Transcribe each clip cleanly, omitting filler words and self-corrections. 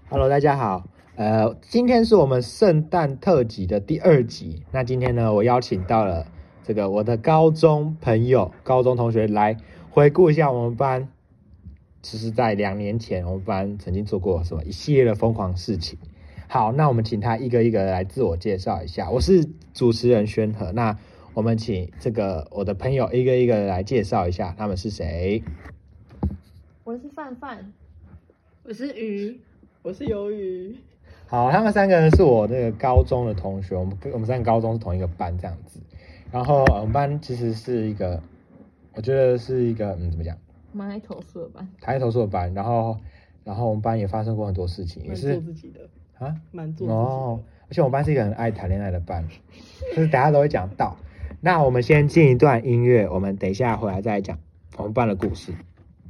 Hello， 大家好。今天是我们圣诞特辑的第2集。那今天呢，我邀请到了这个我的高中朋友、高中同学来回顾一下我们班，就是在2年前我们班曾经做过什么一系列的疯狂事情。好，那我们请他一个一个来自我介绍一下。我是主持人宣和，那我们请这个我的朋友一个一个来介绍一下他们是谁。 我是范范， 我是鱼， 我是鱿鱼。 好，他们3个人是我那个高中的同学，我们3个高中是同一个班这样子。然后我们班其实是一个，我觉得是一个怎么讲？ 蛮爱投诉的班， 爱投诉的班。然后我们班也发生过很多事情，也是做自己的啊， 蛮做自己的。 而且我们班是一个很爱谈恋爱的班，就是大家都会讲到。那我们先进一段音乐，我们等一下回来再讲我们班的故事。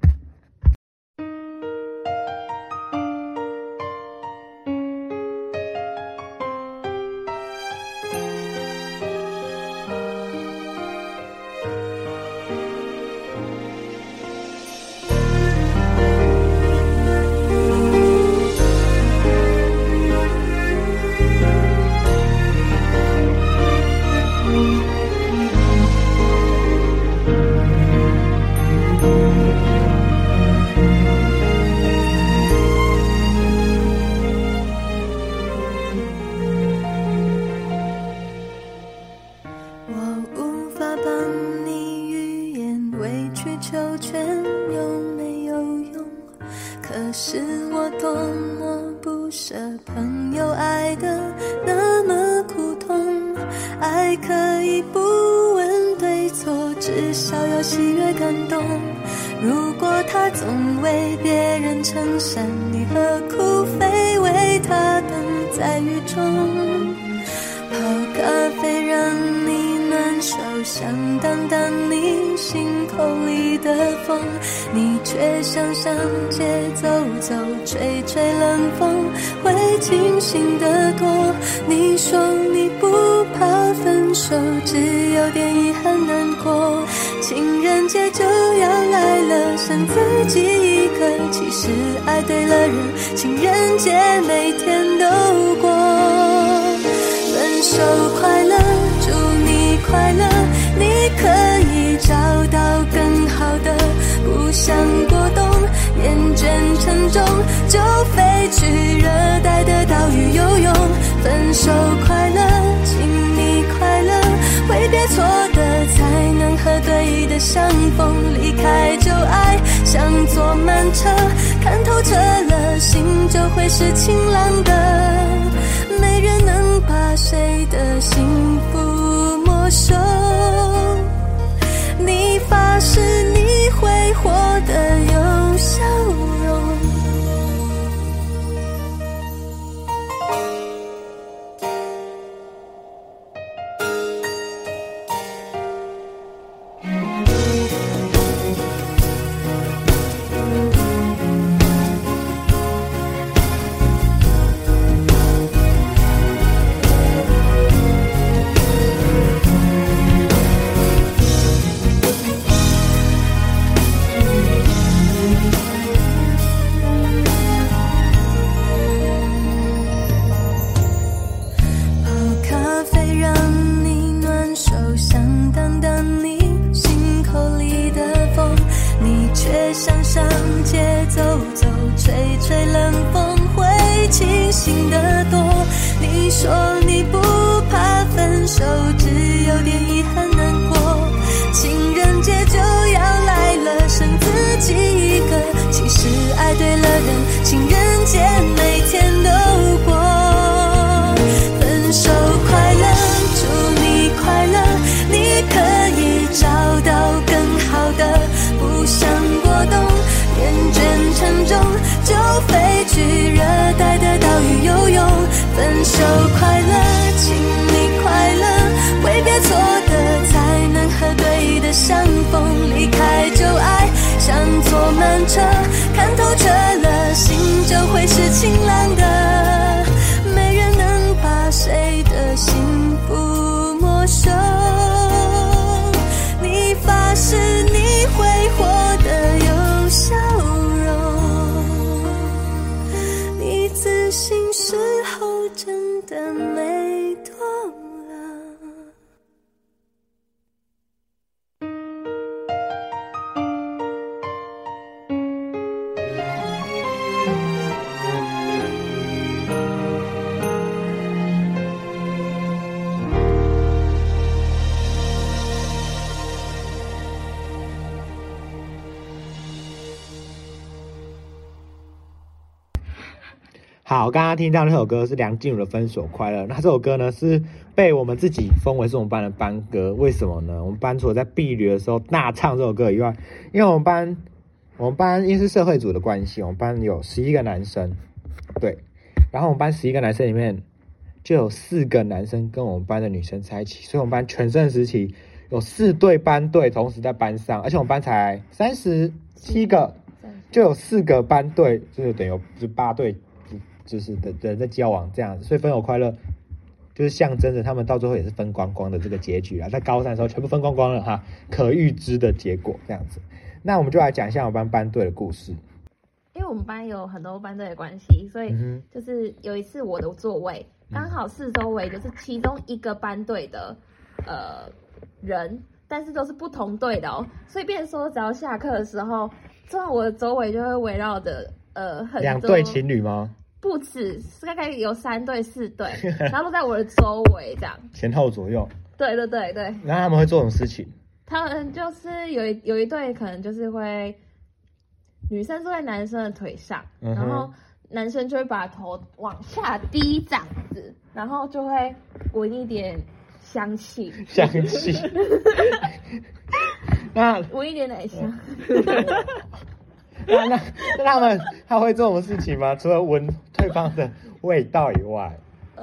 如果他总为别人撑伞，你何苦非为他等在雨中？泡咖啡让你暖手，想挡挡你心口里的风，你却想上街走走，吹吹冷风，会清醒得多。你说你不怕分手，只有点遗憾难过。情人节就要来了，剩自己一个，其实爱对了人，情人节每天都过。分手快乐，祝你快乐，你可以找到更好的，不想过冬，厌倦沉重，就飞去热带的岛屿游泳。分手快乐，请你快乐，挥别错的才能和对的相逢，离开旧爱像坐慢车，看透彻了心就会是晴朗的，没人能把谁的幸福没收。你发誓你会活得有笑容。想上街走走，吹吹冷风，会清醒得多。你说你不怕分手，只有点遗憾难过。情人节就要来了，剩自己一个，其实爱对了人，情人节每天都过。分手快乐，祝你快乐，你可以找到更好的，不想过冬，厌倦沉重，就飞去热带的岛屿游泳。分手快乐，请你快乐，挥别错的才能和对的相逢，离开旧爱像坐慢车，看透彻了心就会是晴朗的，没人能把谁的幸福没收。你发誓你会活得有笑容，你自好，刚刚听到那首歌是梁静茹的《分手快乐》，那这首歌呢是被我们自己封为是我们班的班歌，为什么呢？我们班除了在毕旅的时候大唱这首歌以外，因为我们班因为是社会组的关系，我们班有11个男生，对，然后我们班11个男生里面就有4个男生跟我们班的女生在一起，所以我们班全盛时期有4对班队同时在班上，而且我们班才37个，就有4个班队，就是等于有8对。就是的人在交往这样子，所以分手快乐就是象征着他们到最后也是分光光的这个结局啦。在高三的时候全部分光光了哈，可预知的结果这样子。那我们就来讲一下我们班队的故事。 因为我们班有很多班队的关系，所以就是有一次我的座位刚好四周围就是其中一个班队的人，但是都是不同队的哦，所以变成说只要下课的时候，坐在我的周围就会围绕着很多 2对情侣吗？ 不止，大概有3对4对，然后都在我的周围这样， 前后左右。 对。 然后他们会做什么事情？ 他们就是有一对可能就是会女生坐在男生的腿上，然后男生就会把头往下低这样子，然后就会闻一点香气， 那闻一点奶香。 那他会做什么事情吗？除了闻对方的味道以外，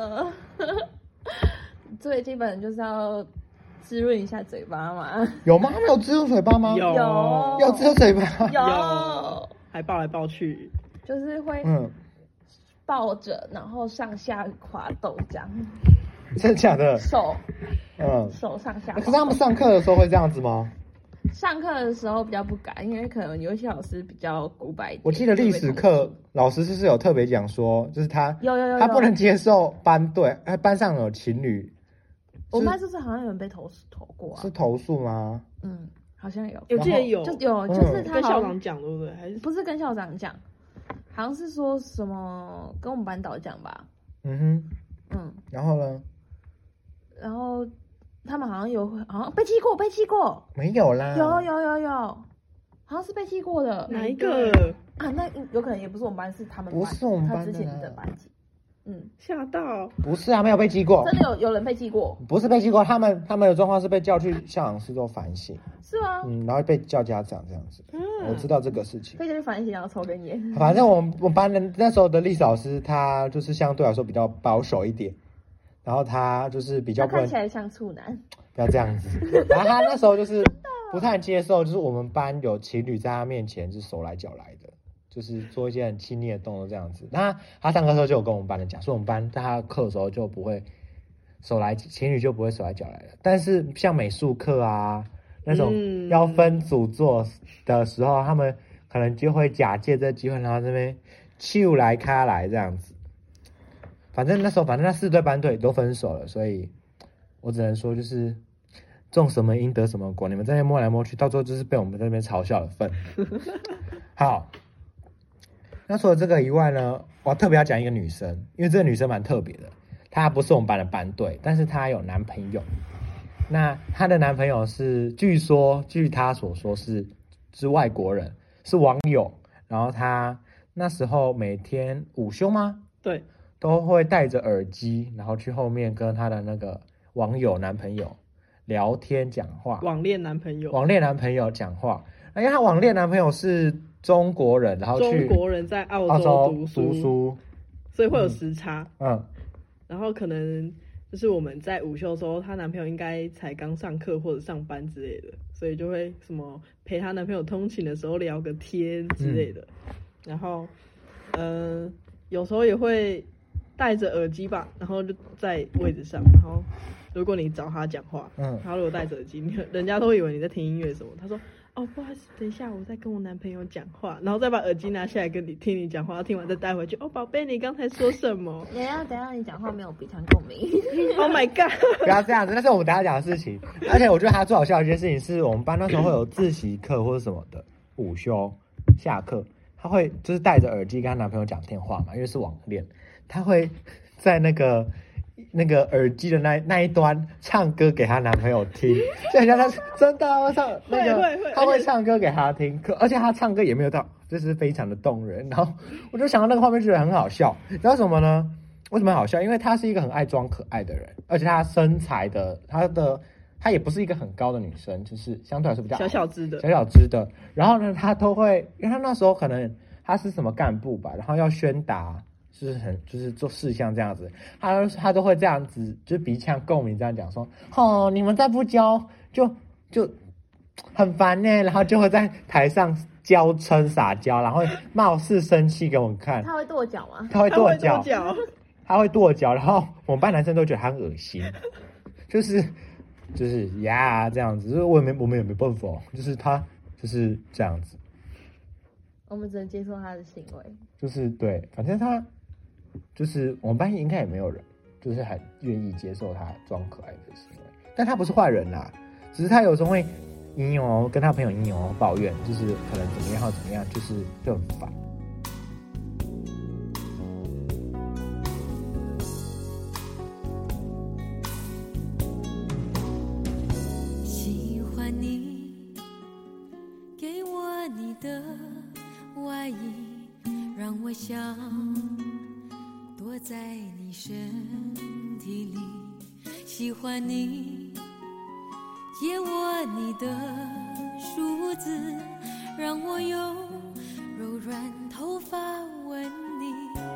最基本就是要滋润一下嘴巴嘛。 有吗？他们有滋润嘴巴吗？有滋润嘴巴， 有，还抱来抱去， 就是会抱着，然后上下滑动这样。 真的假的？ 手上下。 可是他们上课的时候会这样子吗？ 上课的时候比较不敢，因为可能有一些老师比较古板一点。 我记得历史课老师是有特别讲说，就是他他不能接受班上有情侣。 我们班是不是好像有人被投过啊？ 是投诉吗？ 好像有。 我记得有， 就是他跟校长讲，对不对？还是不是跟校长讲？好像是说什么跟我们班导讲吧。 然后呢？ 然后。他们好像被记过， 没有啦， 有，好像是被记过的。 哪一个啊？那有可能也不是我们班，是他们班， 不是我们班他之前的班级。 吓到， 不是啊，没有被记过， 真的有人被记过， 不是被记过，他们的状况是被叫去校长室做反省， 是吗？ 然后被叫家长这样子。我知道这个事情， 被叫去反省，然后抽根烟。 反正我们班的那时候的历史老师，他就是相对来说比较保守一点。然后他就是比较看起来像处男， 不要这样子。然后他那时候就是不太接受，就是我们班有情侣在他面前是手来脚来的，就是做一些很亲昵的动作这样子。那他上课的时候就有跟我们班的讲，说我们班在他课的时候就不会情侣就不会手来脚来的。但是像美术课啊那种要分组做的时候，他们可能就会假借这机会，然后这边秀来咖来这样子。反正那4对班队都分手了，所以我只能说就是种什么因得什么果，你们在那边摸来摸去，到最后就是被我们在那边嘲笑的份。好，那除了这个以外呢，我特别要讲一个女生，因为这个女生蛮特别的，她不是我们班的班队，但是她有男朋友。那她的男朋友是据她所说是外国人，是网友，然后她那时候每天午休吗？ 对。 都会戴着耳机，然后去后面跟她的那个网友男朋友聊天讲话。 网恋男朋友讲话，因为她网恋男朋友是中国人，然后中国人在澳洲读书，所以会有时差。然后可能就是我们在午休的时候，她男朋友应该才刚上课或者上班之类的，所以就会什么陪她男朋友通勤的时候聊个天之类的。然后有时候也会戴着耳机吧，然后就在位置上，然后如果你找他讲话，他如果戴着耳机，人家都会以为你在听音乐什么。他说：“哦，不好意思，等一下我在跟我男朋友讲话。”然后再把耳机拿下来听你讲话，听完再带回去。哦，宝贝，你刚才说什么？ 等一下你讲话没有鼻腔共鸣。 Oh my god！ 不要这样子，那是我们等一下讲的事情。而且我觉得他最好笑的一件事情是我们班那时候会有自习课或者什么的，午休下课，他会就是戴着耳机跟他男朋友讲电话嘛，因为是网恋。她会在那个耳机的那一端唱歌给她男朋友听，就很像她真的会唱那个，她会唱歌给他听，而且她唱歌也没有到这是非常的动人。然后我就想到那个画面，觉得很好笑。你知道什么呢？为什么很好笑？因为她是一个很爱装可爱的人，而且她身材的，她也不是一个很高的女生，就是相对来说比较小小只的。然后呢，她都会，因为她那时候可能她是什么干部吧，然后要宣达，就是做事项这样子，她都会这样子，就是鼻腔共鸣这样讲说，哦，你们再不教就很烦呢，然后就会在台上娇嗔撒娇，然后貌似生气给我们看。 他会跺脚吗？ 他会跺脚，然后我们班男生都觉得他很恶心，就是呀这样子，就是我们也没办法，就是他就是这样子， 我们只能接受他的行为。 就是对，反正他就是我们班应该也没有人就是很愿意接受他装可爱的行为，但他不是坏人啦，只是他有时候会跟他朋友抱怨，就是可能怎么样或怎么样，就很烦。 喜欢你给我你的外衣，让我想躲在你身体里。喜欢你借我你的梳子，让我用柔软头发吻你。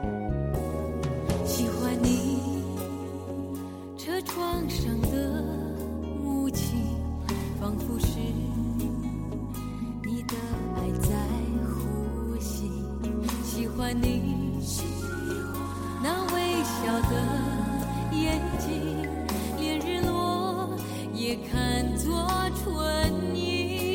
喜欢你车窗上的雾气，仿佛是你的爱在呼吸。喜欢你那微笑的眼睛，连日落也看作春意。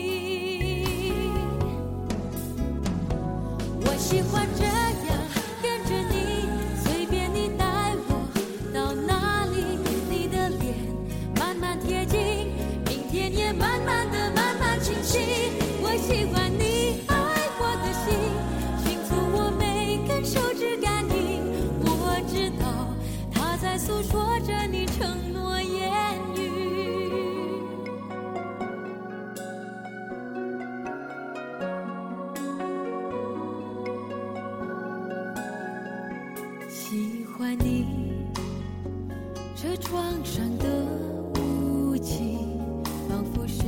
我喜欢这样跟着你，随便你带我到哪里，你的脸慢慢贴近，明天也慢慢清晰。我喜欢你爱我的心，倾诉我每根手指感应。我知道它在诉说着你承诺言语。喜欢你车窗上的雾气，仿佛是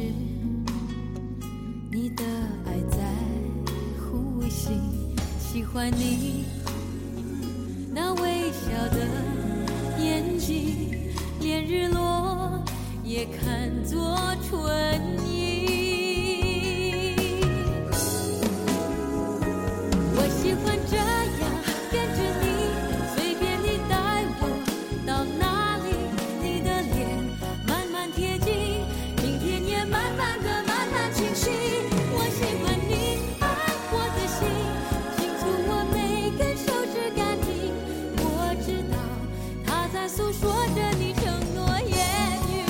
你的爱在呼吸。喜欢你那微笑的眼睛，连日落也看作春意。我喜欢这样跟着你，随便你带我到哪里，你的脸慢慢贴近，明天也慢慢清晰。我喜欢你爱我的心，倾诉我每根手指感应。我知道它在诉说着你承诺言语。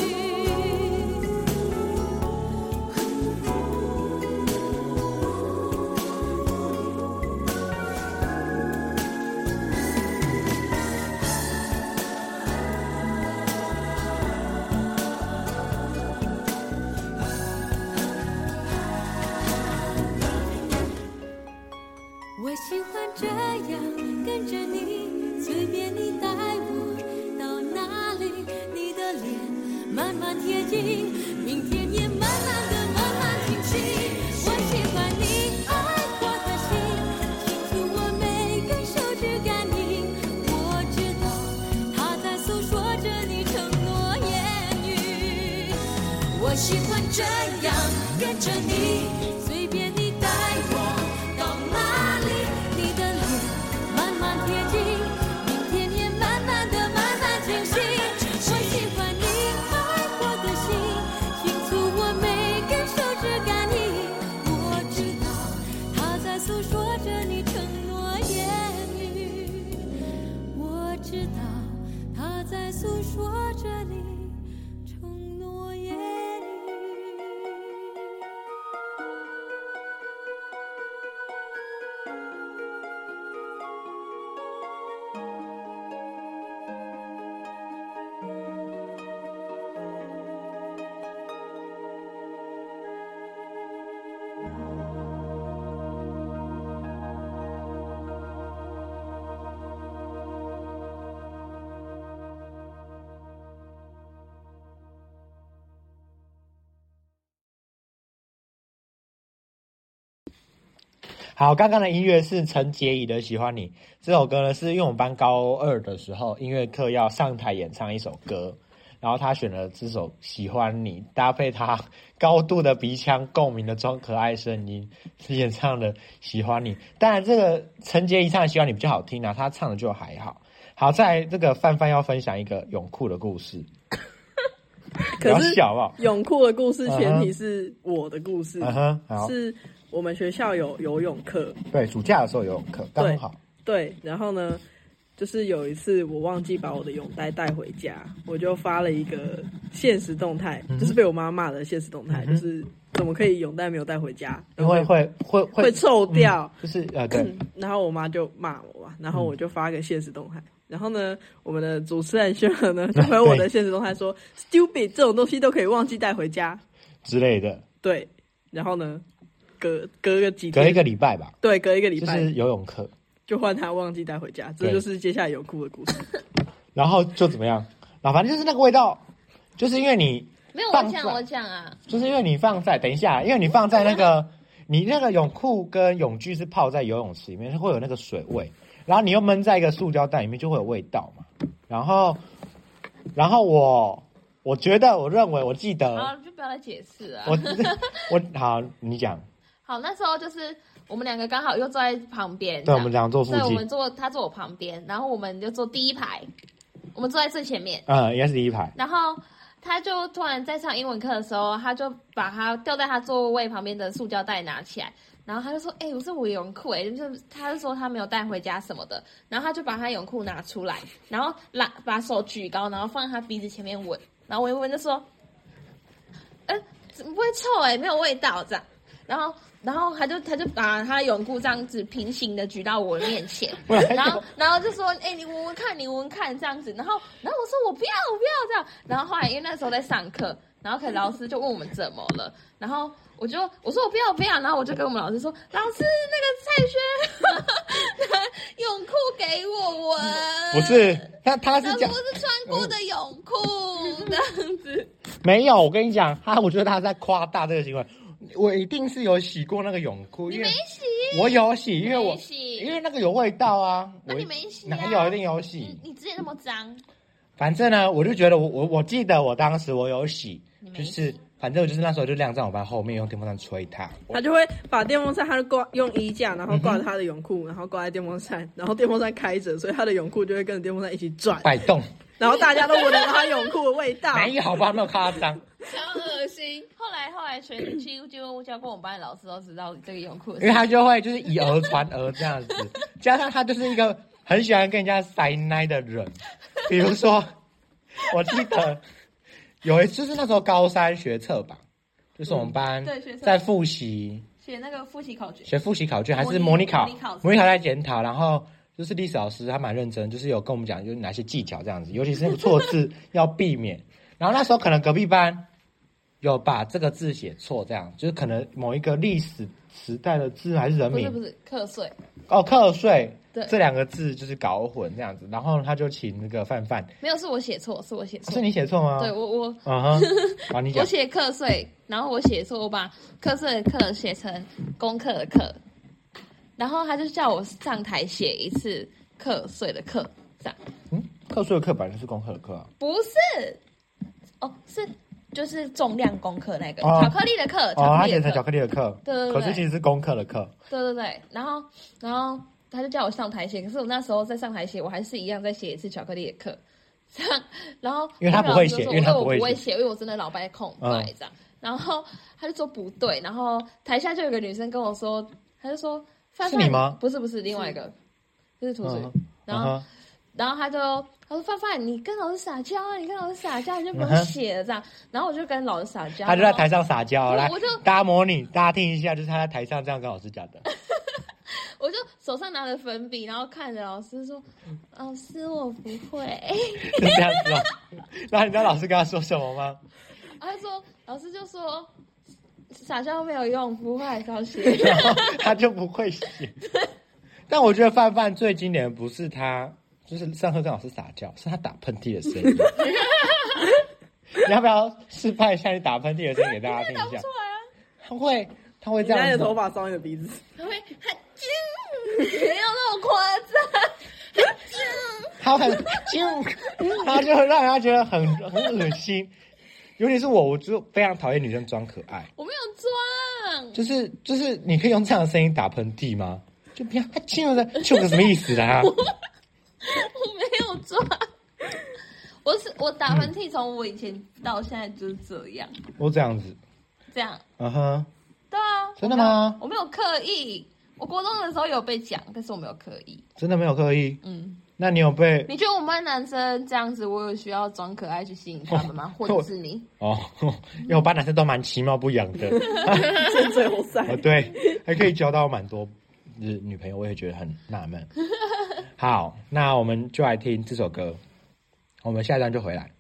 我喜欢这样跟着你，随便你带我到哪里，你的脸慢慢贴近，明天也慢慢清晰。我喜欢你爱我的心，倾诉我每根手指感应。我知道它在诉说着你承诺言语。我喜欢这样跟着你，随便你带我到哪里，你的脸慢慢贴近，明天也慢慢清晰。我喜欢你爱我的心，倾诉我每根手指感应。我知道它在诉说着你承诺言语。我知道它在诉说着你承诺言语。 好，刚刚的音乐是陈洁仪的《喜欢你》。这首歌呢，是因为我们班高2的时候，音乐课要上台演唱一首歌，然后他选了这首《喜欢你》，搭配他高度的鼻腔共鸣的装可爱声音，演唱的《喜欢你》。当然，这个陈洁仪唱的《喜欢你》比较好听啊，他唱的就还好。好，在这个范范要分享一个泳裤的故事。 可是泳裤的故事前提是我的故事，是我们学校有游泳课， 对，暑假的时候游泳课刚好。 对，然后呢，就是有一次我忘记把我的泳袋带回家，我就发了一个限时动态，就是被我妈骂的限时动态，就是怎么可以泳袋没有带回家， 因为会臭掉， 就是对。 然后我妈就骂我嘛，然后我就发个限时动态。然后呢，我们的主持人轩儿呢就回我的限时动态说：“Stupid， 这种东西都可以忘记带回家之类的。”对， 然后呢，隔个几天， 隔一个礼拜吧。 对，隔一个礼拜就是游泳课， 就换他忘记带回家，这就是接下来泳裤的故事。 然后就怎么样？然后反正就是那个味道，就是因为你没有我讲啊， 就是因为你放在等一下，因为你放在那个你那个泳裤跟泳具是泡在游泳池里面，会有那个水味。然后你又闷在一个塑胶袋里面，就会有味道嘛。然后我觉得，我认为，我记得， 好，就不要再解释啊。 我好，你讲。 好，那时候就是我们两个刚好又坐在旁边， 对，我们两个坐附近， 对，他坐我旁边，然后我们就坐第一排，我们坐在最前面， 应该是第一排。 然后他就突然在上英文课的时候，他就把他吊在他座位旁边的塑胶袋拿起来。然后他就说：“我是我泳裤就是他就说他没有带回家什么的。然后他就把他泳裤拿出来，然后把手举高，然后放在他鼻子前面闻，然后闻一闻就说：怎么不会臭没有味道这样。然后他就把他泳裤这样子平行的举到我的面前，然后就说：你闻闻看这样子。然后我说我不要这样。然后后来因为那时候在上课，然后可能老师就问我们怎么了，然后我说我不要，然后我就跟我们老师说，老师那个蔡轩泳裤给我闻， 不是他是讲我是穿过的泳裤这样子， 没有，我跟你讲，我觉得他在夸大这个行为，我一定是有洗过那个泳裤， 你没洗， 我有洗，因为那个有味道啊， 那你没洗哪有一定有洗， 你之前那么脏， 反正呢，我就觉得我记得我当时我有洗，就是反正我就是那时候就晾在我班后面，用电风扇吹它。 他就会把电风扇，他就用衣架，然后挂着他的泳裤，然后挂在电风扇，然后电风扇开着，所以他的泳裤就会跟着电风扇一起转摆动， 然后大家都闻得到他泳裤的味道。 没有吧？没有夸张， 超恶心。后来全几乎教过我们班的老师都知道这个泳裤， 因为他就会就是以讹传讹这样子，加上他就是一个很喜欢跟人家塞奶的人，比如说我记得。有一次是那时候高3学测吧，就是我们班在复习写那个复习考卷， 学复习考卷还是模拟考在检讨，然后就是历史老师他蛮认真，就是有跟我们讲有哪些技巧这样子，尤其是那个错字要避免。然后那时候可能隔壁班有把这个字写错，这样就是可能某一个历史时代的字还是人名， 不是课税课税。这两个字就是搞混这样子，然后他就请那个范范， 没有是我写错， 是你写错吗？ 对我好，你讲， 我写课税，然后我写错，我把课税的课写成功课的课，然后他就叫我上台写一次课税的课，这样。 课税的课本来就是功课的课啊？ 不是，是就是重量功课那个巧克力的课， 他写成巧克力的课， 对， 可是其实是功课的课， 对，然后。他就叫我上台写，可是我那时候在上台写，我还是一样再写一次巧克力的课，这样，然后因为他不会写， 因为我不会写，因为我真的脑袋空白这样，然后他就说不对，然后台下就有个女生跟我说，他就说范范， 是你吗？ 不是另外一个，就是涂水，然后他说范范，你跟老师撒娇啊，你就不用写了这样，然后我就跟老师撒娇， 他就在台上撒娇，来，大家模拟，大家听一下，就是他在台上这样跟老师讲的。 我就手上拿着粉笔，然后看着老师说：“老师，我不会。” 是这样子哦。然后你知道老师跟他说什么吗？ 老师就说：“撒娇没有用，不会高兴。” 然后他就不会写。但我觉得范范最经典的不是他，就是上课跟老师撒娇，是他打喷嚏的声音。你要不要示范一下你打喷嚏的声音给大家听一下？ 打不出来啊。 他会这样子。 你的头发烧你的鼻子。 他会那么夸张。 他就会让人家觉得很恶心。尤其是我就非常讨厌女生装可爱。 我没有装， 就是你可以用这样的声音打喷嚏吗？就不要亲了，就个什么意思啦？ 我没有装，我打喷嚏从我以前到现在就是这样。 我这样子， 这样， 嗯哼， 对啊， 真的吗？ 我没有刻意，我国中的时候有被讲，但是我没有刻意， 真的没有刻意。那你有被？ 你觉得我们班男生这样子，我有需要装可爱去吸引他们吗？或者是你？ 因为我班男生都蛮其貌不扬的， 是最后赛。 对，还可以交到蛮多女朋友，我也觉得很纳闷。好，那我们就来听这首歌，我们下一段就回来。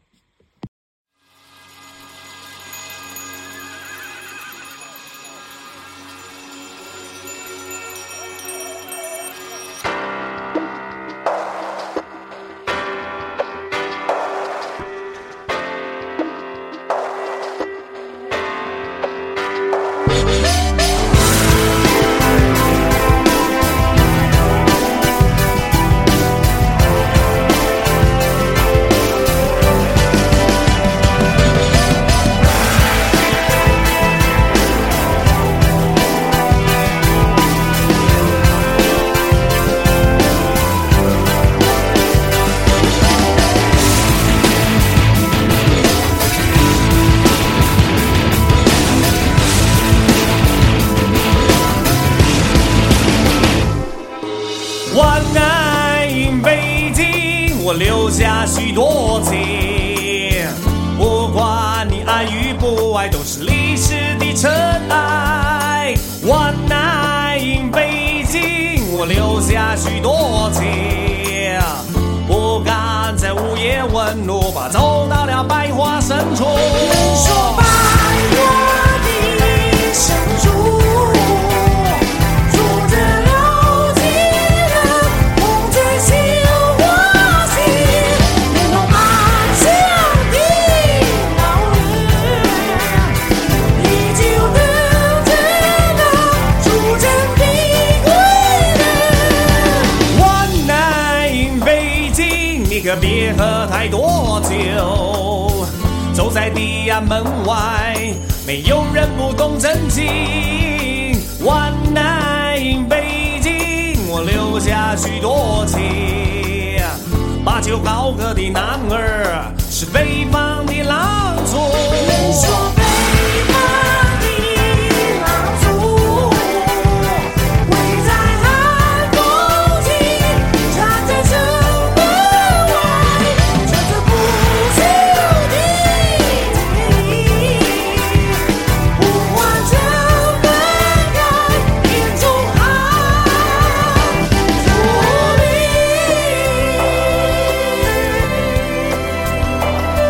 晚安，北京，我留下许多情。不管你爱与不爱，都是历史的尘埃。晚安，北京，我留下许多情。不敢在午夜问路，怕走到了百花深处。 说百花的深处。 可别喝太多酒，走在地安门外，没有人不懂真情。晚安，北京，我留下许多情。把酒高歌的男儿是北方的狼族。 说北方的狼族，围在寒风里，站在城门外，穿着不朽的回忆，呼唤着分开眼中寒竹林。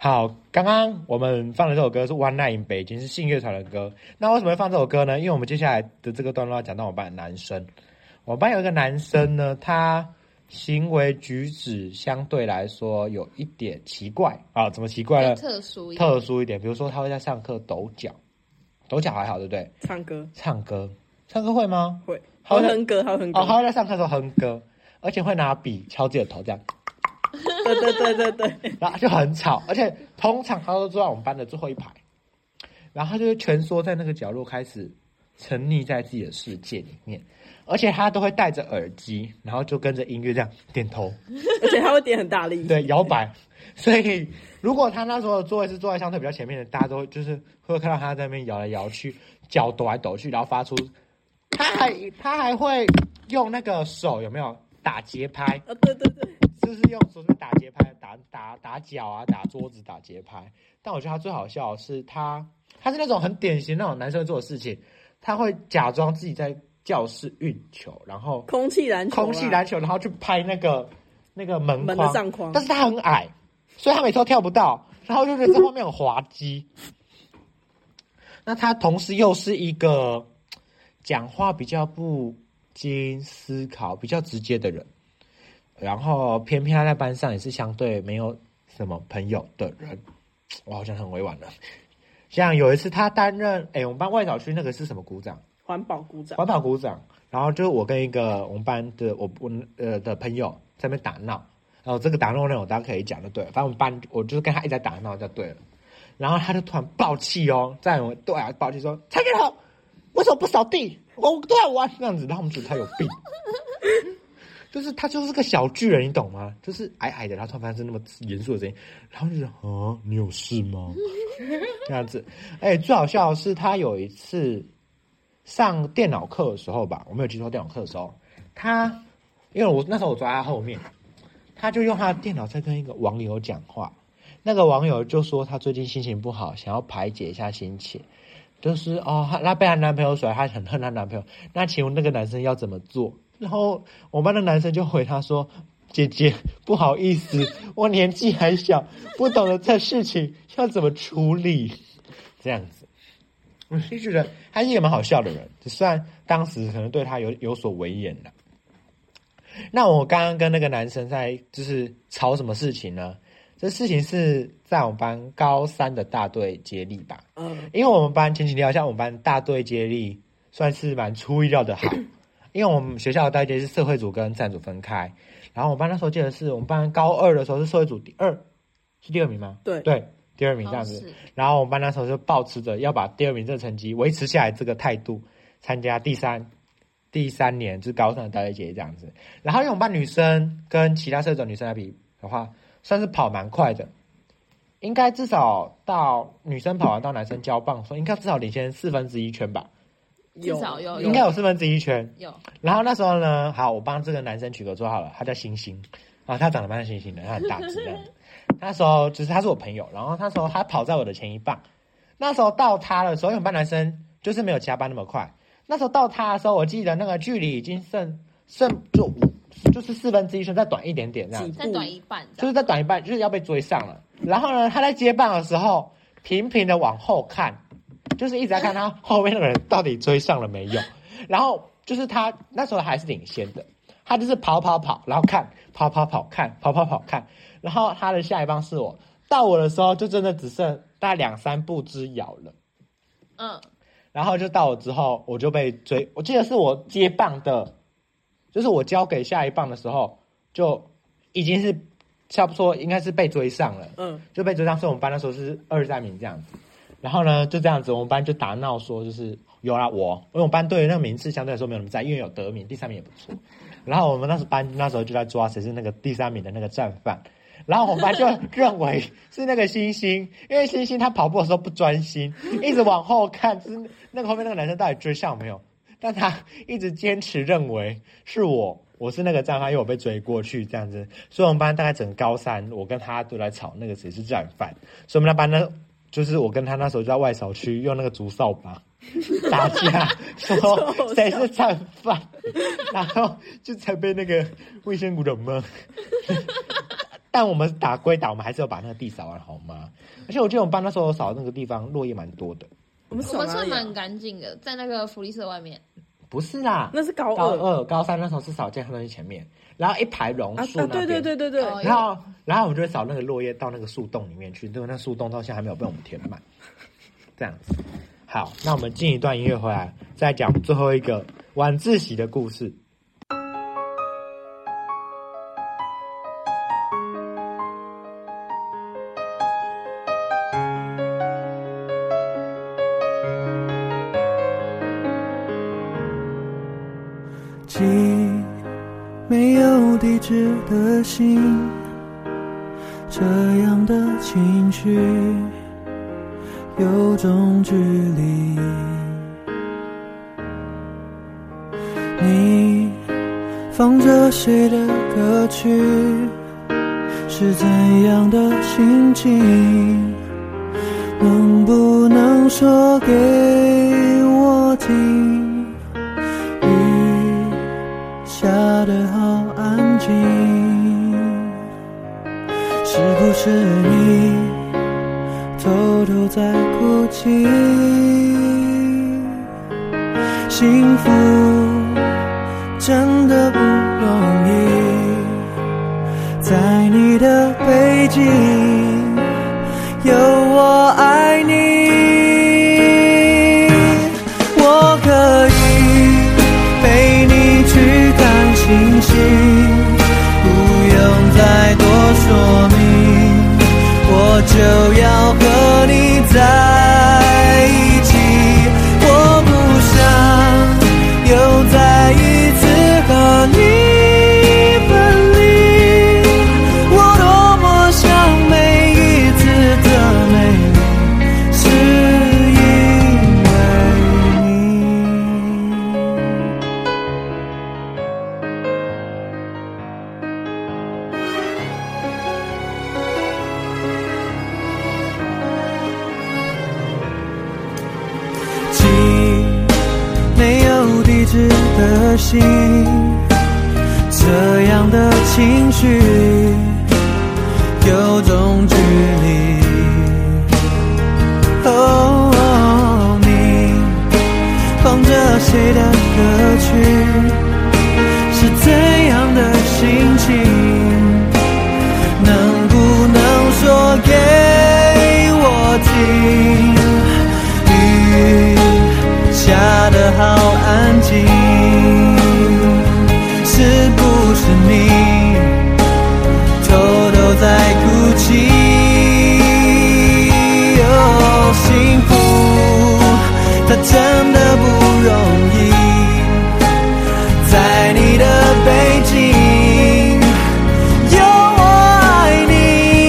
好，刚刚我们放的这首歌是 One Night in 北京，是信乐团的歌。那为什么会放这首歌呢？因为我们接下来的这个段落要讲到我们班的男生。我们班有一个男生呢，他行为举止相对来说有一点奇怪啊，怎么奇怪呢？ 特殊一点， 比如说他会在上课抖脚还好，对不对？唱歌会吗？ 会，他会哼歌， 他会在上课的时候哼歌，而且会拿笔敲自己的头这样。对，然后就很吵，而且通常他都坐在我们班的最后一排，然后他就会蜷缩在那个角落，开始沉溺在自己的世界里面，而且他都会戴着耳机，然后就跟着音乐这样点头， 而且他会点很大力， 对，摇摆。所以如果他那时候的座位是坐在相对比较前面的，大家都会就是会看到他在那边摇来摇去，脚抖来抖去，然后发出，他还会用那个手有没有打节拍？ 对。 就是用手指打节拍，打脚啊，打桌子，打节拍。但我觉得他最好笑的是他是那种很典型那种男生会做的事情，他会假装自己在教室运球，然后空气篮球， 然后去拍那个门的上框。 但是他很矮，所以他每次都跳不到，然后就觉得这方面很滑稽。那他同时又是一个讲话比较不经思考、比较直接的人。然后偏偏他在班上也是相对没有什么朋友的人，我好像很委婉了。像有一次他担任我们班外小区那个是什么股长？ 环保股长。然后就是我跟一个我们班的的朋友在那边打闹，然后这个打闹内容大家可以讲就对了，反正我们班我就是跟他一直在打闹就对了。然后他就突然爆气在我对啊爆气说：“蔡建豪，为什么不扫地？我都在玩这样子。”然后我们觉得他有病。就是他就是个小巨人，你懂吗？就是矮矮的，然后突然发出那么严肃的声音，然后就觉得你有事吗？这样子。最好笑的是他有一次上电脑课的时候吧，我没有记错，电脑课的时候，因为我那时候我坐在他后面，他就用他的电脑在跟一个网友讲话，那个网友就说他最近心情不好，想要排解一下心情。就是她被她男朋友甩，她很恨她男朋友。那请问那个男生要怎么做？然后我们班的男生就回他说：“姐姐，不好意思，我年纪还小，不懂得这事情要怎么处理。”这样子，我就觉得他是一个蛮好笑的人，虽然当时可能对他有所微言了。那我刚刚跟那个男生在就是吵什么事情呢？这事情是在我们班高3的大队接力吧。因为我们班前几天像我们班大队接力算是蛮出意料的好。因为我们学校的大队是社会组跟自然组分开，然后我们班那时候记得是我们班高2的时候是社会组第2名吗？对，第2名这样子。然后我们班那时候就抱持着要把第2名这个成绩维持下来这个态度，参加第三年就是高3的大队接力这样子。然后因为我们班女生跟其他社组女生来比的话，算是跑蛮快的，应该至少到女生跑完到男生交棒的时候，应该至少领先1/4圈吧。 至少有， 应该有1/4圈。 有。 然后那时候呢，好，我帮这个男生取个绰号了，他叫星星啊，他长得蛮像星星的，他很大只这样子。那时候就是他是我朋友，然后那时候他跑在我的前一棒。那时候到他的时候，因为我们班男生就是没有其他班那么快。那时候到他的时候，我记得那个距离已经剩就是1/4圈，再短一点点这样子， 再短一半， 就是再短一半，就是要被追上了。然后呢，他在接棒的时候，频频的往后看。就是一直在看他后面那个人到底追上了没有，然后就是他那时候还是领先的，他就是跑，然后看跑看，看，然后他的下一棒是我，到我的时候就真的只剩大概2-3步之遥了，然后就到我之后我就被追，我记得是我接棒的，就是我交给下一棒的时候就已经是差不多应该是被追上了，就被追上，所以我们班那时候是2、3名这样子。然后呢，就这样子，我们班就打闹说，就是有啦，因为我们班对于那个名次相对来说没有那么在意，因为有得名，第3名也不错。然后我们那时候就在抓谁是那个第3名的那个战犯，然后我们班就认为是那个星星，因为星星他跑步的时候不专心，一直往后看，就是那个后面那个男生到底追上没有？但他一直坚持认为是我是那个战犯，因为我被追过去这样子。所以我们班大概整高3，我跟他都来吵那个谁是战犯，所以我们那班呢。就是我跟他那时候就在外小区用那个竹扫把打架，说谁是战犯，然后就才被那个卫生股的们但我们打归打，我们还是有把那个地扫完，好吗？而且我记得我们班那时候扫那个地方落叶蛮多的。 我们算蛮干净的，在那个福利社外面。 不是啦， 那是高二、高三那时候是扫健康东西前面，然后一排榕树那边， 对， 然后我们就会扫那个落叶到那个树洞里面去，结果那树洞到现在还没有被我们填满，这样子。好，那我们进一段音乐回来，再讲最后一个晚自习的故事。 没有地址的信，这样的情绪有种距离。你放着谁的歌曲，是怎样的心情？能不能说给我听？下得好安静，是不是你偷偷在哭泣？幸福真的不容易，在你的背景有我爱你，我可以陪你去看星星，不用再多说明，我就要和你在一起。我不想又再一次和你分离，我多么想每一次的美丽是因为你。寄没有地址的信，这样的情绪有种距离。哦，你放着谁的歌曲，是怎样的心情？能不能说给我听？雨下得好安静，是不是你偷偷在哭泣？哦，幸福它真的不容易，在你的背景有我爱你，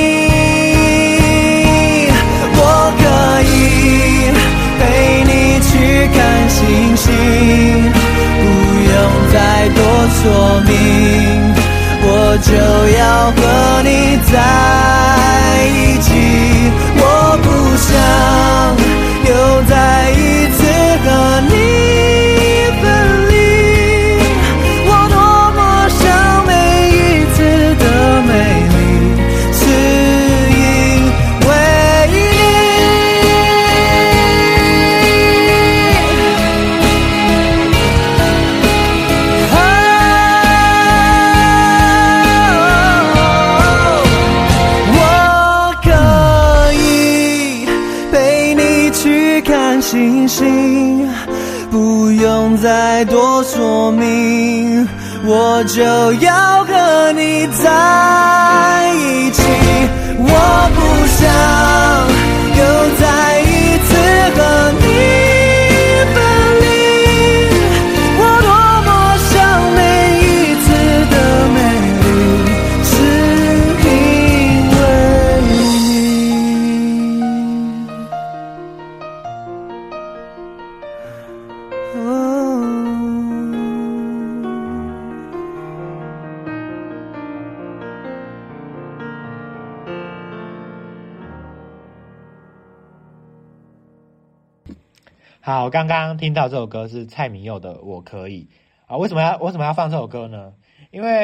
我可以陪你去看星星，不用再多说明，我就要和你在一起。我不想又再一次和你分离，我多么想每一次的美丽是因为你。我可以陪你去看星星，不用再多说明，我就要和你在一起。我不想又再一次和你分离，我多么想每一次的美丽是因为你。 好，刚刚听到这首歌是蔡明佑的《我可以》啊，为什么要放这首歌呢？因为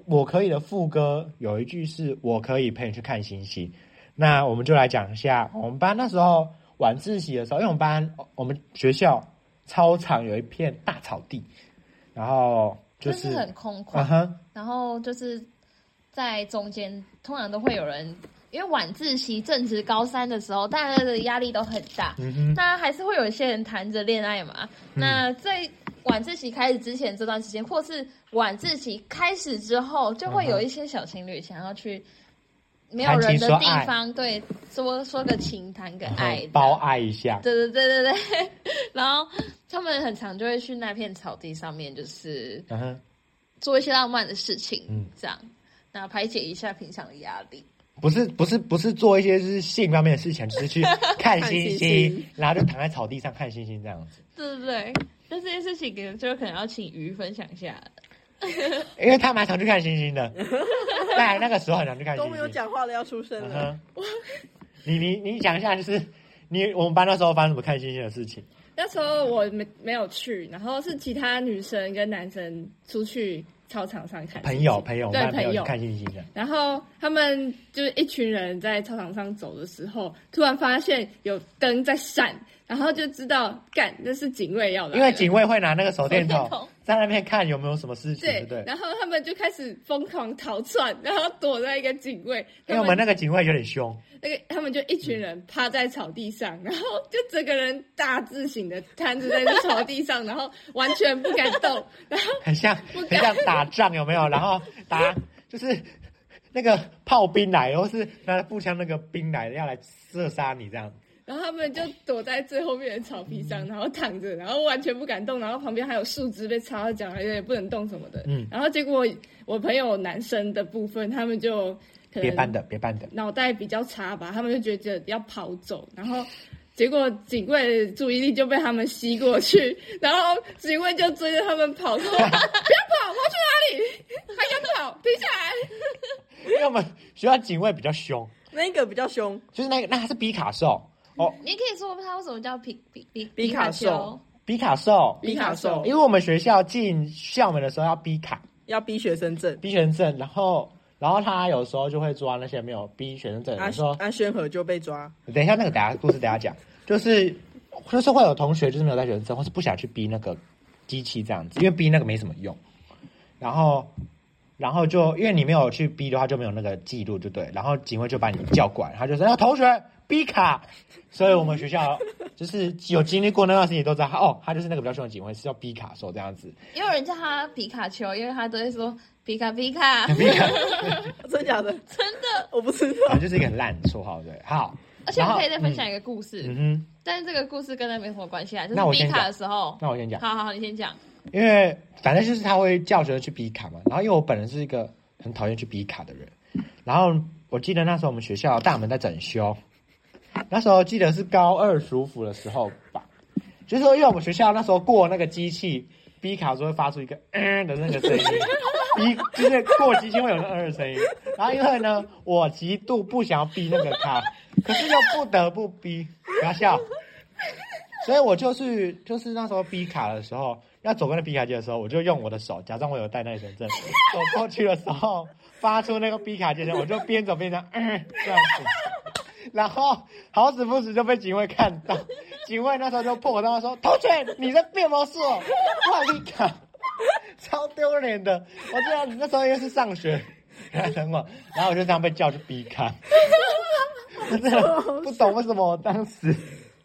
我可以的副歌有一句是我可以陪你去看星星。那我们就来讲一下我们班那时候晚自习的时候，因为我们学校操场有一片大草地，然后就是很空旷，然后就是在中间通常都会有人，因为晚自习正值高三的时候，大家的压力都很大，那还是会有一些人谈着恋爱嘛。那在晚自习开始之前这段时间，或是晚自习开始之后，就会有一些小情侣想要去没有人的地方，对，说个情，谈个爱， 包爱一下。 对。然后他们很常就会去那片草地上面，就是做一些浪漫的事情，这样，那排解一下平常的压力。 不是做一些就是性方面的事情，就是去看星星，然后就躺在草地上看星星这样子。 对，那这件事情就可能要请鱼分享一下。 因为他蛮常去看星星的，在那个时候很常去看星星。 都没有讲话的要出声了。 你讲一下，就是我们班那时候发生什么看星星的事情？ 那时候我没有去，然后是其他女生跟男生出去操场上看星星。朋友看星星的。 然后他们就是一群人在操场上走的时候，突然发现有灯在闪，然后就知道那是警卫要来。 因为警卫会拿那个手电筒在那边看有没有什么事情，对。 然后他们就开始疯狂逃窜，然后躲在一个警卫。 因为我们那个警卫有点凶。 他们就一群人趴在草地上，然后就整个人大字型的瘫着在草地上，然后完全不敢动，然后很像打仗有没有？然后就是那个炮兵来，或是拿步枪那个兵来要来射杀你这样。 然后他们就躲在最后面的草皮上，然后躺着，然后完全不敢动，然后旁边还有树枝被插到脚，也不能动什么的。然后结果我朋友男生的部分，他们就别班的脑袋比较差吧，他们就觉得要跑走，然后结果警卫的注意力就被他们吸过去，然后警卫就追着他们跑说：“不要跑，跑去哪里？还敢跑？停下来！” 因为我们学校警卫比较凶， 那个比较凶， 就是那他是比卡兽。 你可以说他为什么叫比卡兽？ 比卡兽，因为我们学校进校门的时候要逼卡， 要逼学生证， 然后他有时候就会抓那些没有逼学生证的，说安宣和就被抓。 等一下那个故事等一下讲，就是会有同学就是没有带学生证，或是不想去逼那个机器这样子，因为逼那个没什么用。然后就因为你没有去逼的话，就没有那个记录，就对。然后警卫就把你叫过来，他就说：“同学逼卡。”所以我们学校就是有经历过那段时间都知道，他就是那个比较凶的警卫，是叫逼卡兽这样子。 也有人叫他皮卡丘，因为他都会说皮卡。真的假的？ 真的， 我不知道。 就是一个很烂的绰号，对。好， 而且我可以再分享一个故事，但是这个故事跟那没什么关系啊，就是逼卡的时候。 那我先讲。 好，你先讲。 因为反正就是他会叫学生去逼卡嘛，然后因为我本人是一个很讨厌去逼卡的人，然后我记得那时候我们学校大门在整修，那时候记得是高二暑辅的时候吧，就是说因为我们学校那时候过那个机器逼卡的时候会发出一个的那个声音，就是过机器会有那的声音，然后因为呢我极度不想要逼那个卡，可是又不得不逼，不要笑，所以我就是那时候逼卡的时候。要走过那逼卡机的时候，我就用我的手假装我有带那个学生证，走过去的时候发出那个逼卡机声，我就边走边这样子，然后好死不死就被警卫看到，警卫那时候就破口大骂说：“同学，你在变魔术，乱逼卡，超丢脸的！”我记得那时候因为是上学，然后我就这样被叫去逼卡，我真的不懂为什么我当时。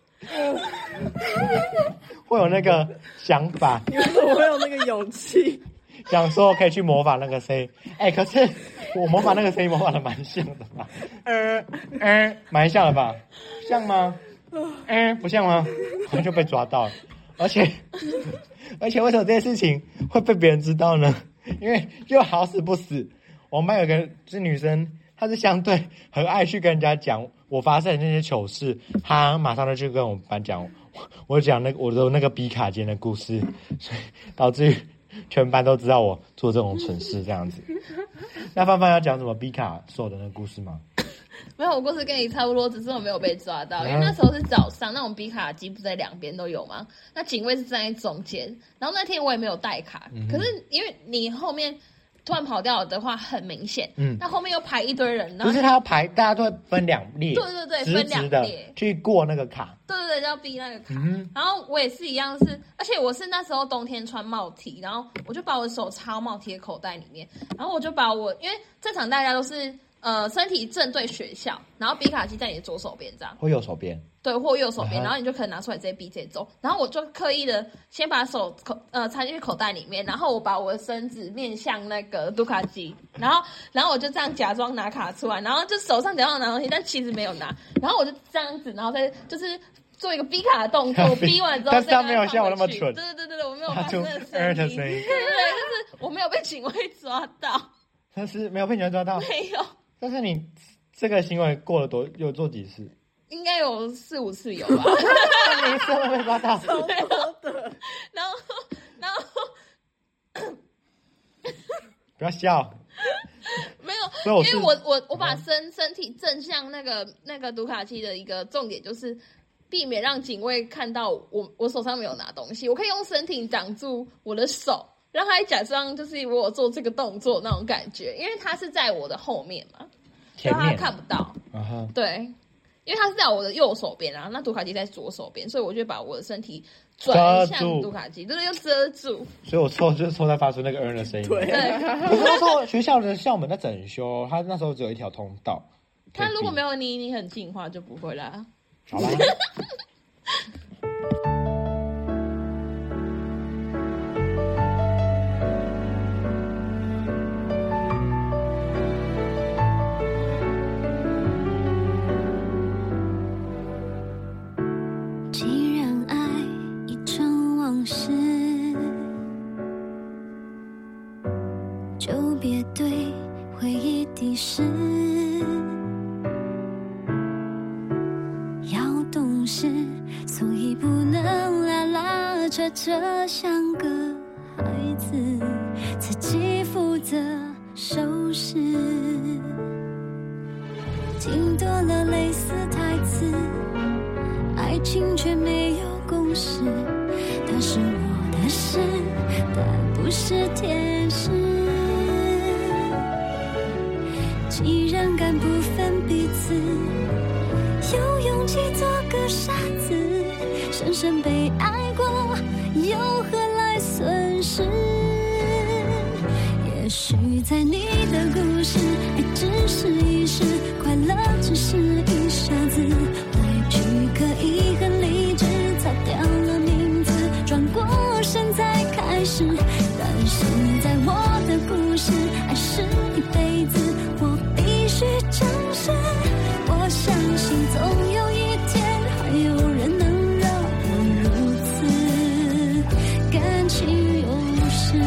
会有那个想法， 你为什么会有那个勇气？ 想说可以去模仿那个声音，可是我模仿那个声音模仿的蛮像的吧？蛮像的吧？像吗？不像吗？好像就被抓到了，而且为什么这件事情会被别人知道呢？因为就好死不死，我们班有个是女生，她是相对很爱去跟人家讲我发生的那些糗事，她马上就去跟我们班讲。我讲我的那个逼卡间的故事，所以导致于全班都知道我做这种蠢事这样子。那范范要讲什么逼卡兽的那个故事吗？ 没有，我故事跟你差不多，只是我没有被抓到，因为那时候是早上，那种逼卡机不在两边都有吗？那警卫是站在中间，然后那天我也没有带卡，可是因为你后面突然跑掉的话很明显，那后面又排一堆人，然后就是他要排，大家都会分两列， 对，分两列去过那个卡， 对，要逼那个卡。然后我也是一样是，而且我是那时候冬天穿帽 T， 然后我就把我的手插帽 T 的口袋里面，然后我就把因为正常大家都是身体正对学校，然后比卡机在你的左手边这样， 或右手边。 对，或右手边，然后你就可以拿出来直接比直接走。然后我就刻意的先把手插进去口袋里面，然后我把我的身子面向那个读卡机，然后我就这样假装拿卡出来，然后就手上假装拿东西，但其实没有拿。然后我就这样子，然后再就是做一个逼卡的动作，逼完之后， 但是他没有像我那么蠢。 对，我没有发出那个声音。对，就是我没有被警卫抓到。 但是没有被警卫抓到？没有。但是你这个行为过了有做几次？ 应该有4-5次有吧。 每一次都被抓到。 超多的。 然后不要笑。 没有，因为我把身体正向那个读卡机的一个重点就是避免让警卫看到我手上没有拿东西，我可以用身体挡住我的手，让他假装就是我有做这个动作那种感觉，因为他是在我的后面嘛，所以他看不到。对，因为他是在我的右手边啊，那读卡机在左手边，所以我就把我的身体转向读卡机，就是又遮住。 所以我抽才发出那个的声音。对。可是那时候学校的校门在整修，他那时候只有一条通道。 他如果没有你很近的话，就不会啦。 好啦。 既然爱已成往事，就别对回忆敌视。所以不能拉拉扯扯像个孩子，自己负责收拾。听多了类似台词，爱情却没有共识。它是我的事，但不是天使。既然敢不分彼此，有勇气做个傻子，深深被爱过，又何来损失？也许在你的故事，爱只是一时，快乐只是一下子，来去可以很理智，擦掉了名字，转过身再开始。但是在我的故事，爱是一辈子，我必须诚实。我相信总有一天，还有人能让我如此感情用事。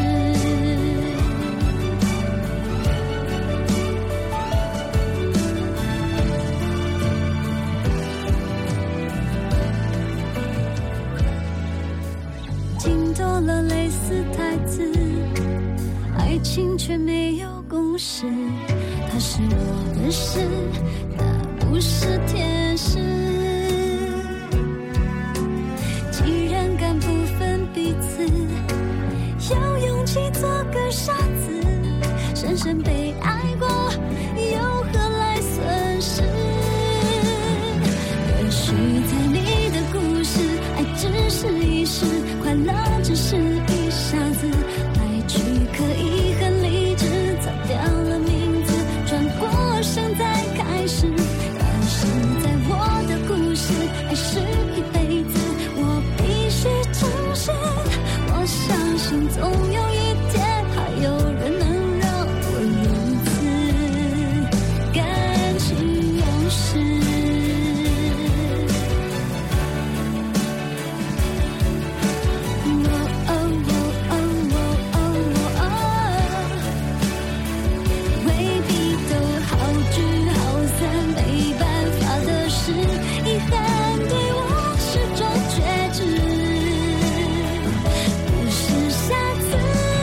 听多了类似台词，爱情却没有共识。它是我的事，不是天使。既然敢不分彼此，有勇气做个傻子，深深被爱过，又何来损失？也许在你的故事，爱只是一时，快乐只是一下子，来去可以很理智，擦掉了名字，转过身再开始。在我的故事，爱是一辈子，我必须诚实。我相信总有一天，还有人能让我如此感情用事。未必都好聚好散，没办法的事，遗憾对我始终觉知，不是下次。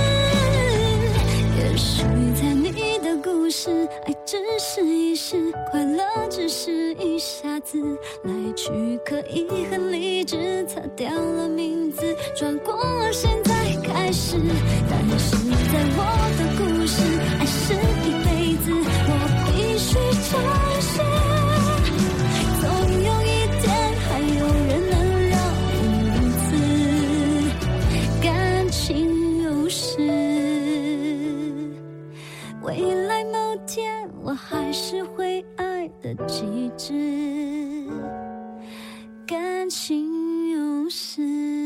也许在你的故事，爱只是一时，快乐只是一下子，来去可以很理智，擦掉了名字，转过身再开始。但是在我的故事， 事，爱是一辈子，我必须诚实。总有一天，还有人能让我如此感情用事。未来某天，我还是会爱的极致，感情用事。